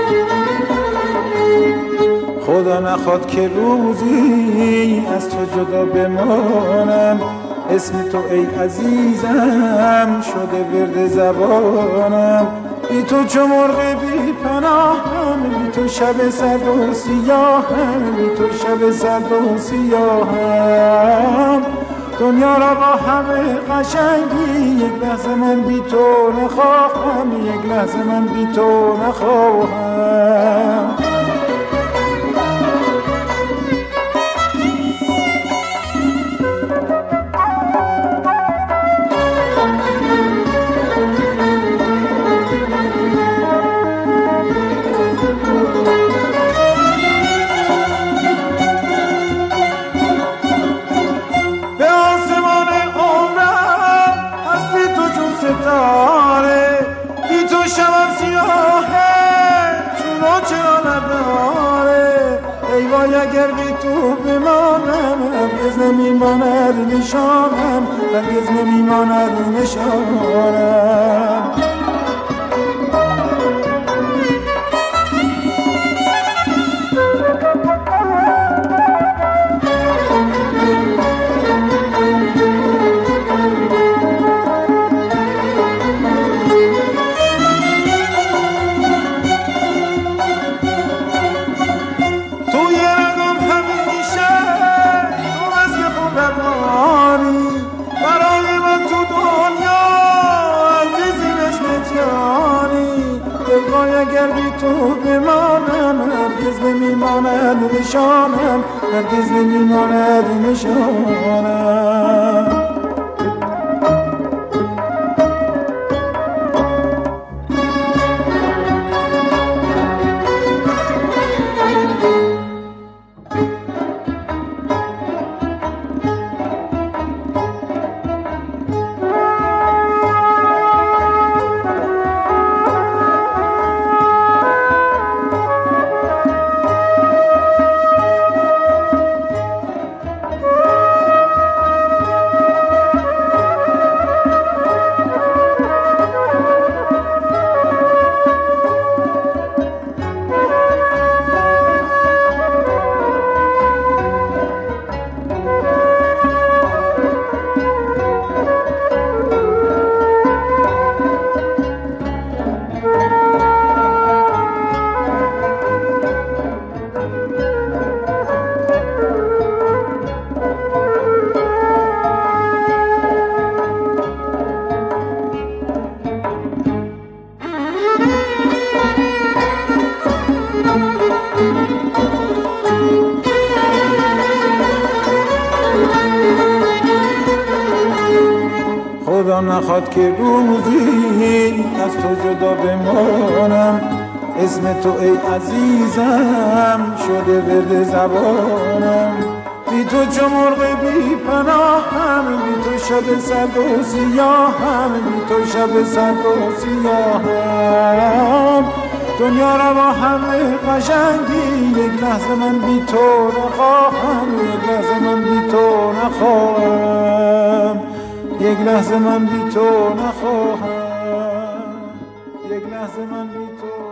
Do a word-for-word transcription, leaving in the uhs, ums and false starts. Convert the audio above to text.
خدا نخواد که روزی از تو جدا بمانم، اسم تو ای عزیزم شده ورد زبانم. بی تو چو مرغ بی پناهم، بی تو شب سرد و سیاهم، بی تو شب سرد و سیاهم. دنیا را با همه قشنگی یک لحظه من بی تو نخواهم، یک لحظه من بی تو نخواهم. بی تو شبم سیاهه چونو چرا نداره. ای وای اگر بی تو بمانم، هرگز نمیماند نشانم، هرگز نمیماند نشانم. اگر بی تو بمانم، هرگز نمیماند نشانم، هرگز نمیماند نشانم. خدا نخواد که روزی از تو جدا بمانم، اسم تو ای عزیزم شده ورد زبانم. بی تو چو مرغ بی پناهم، بی تو شب سرد و سیاهم، بی تو شب سرد و سیاهم. دنیا را با همه قشنگی یک لحظه من بی تو نخواهم، یک لحظه من بی تو نخواهم، یک لحظه من بی تو نخواهم، یک لحظه من بی تو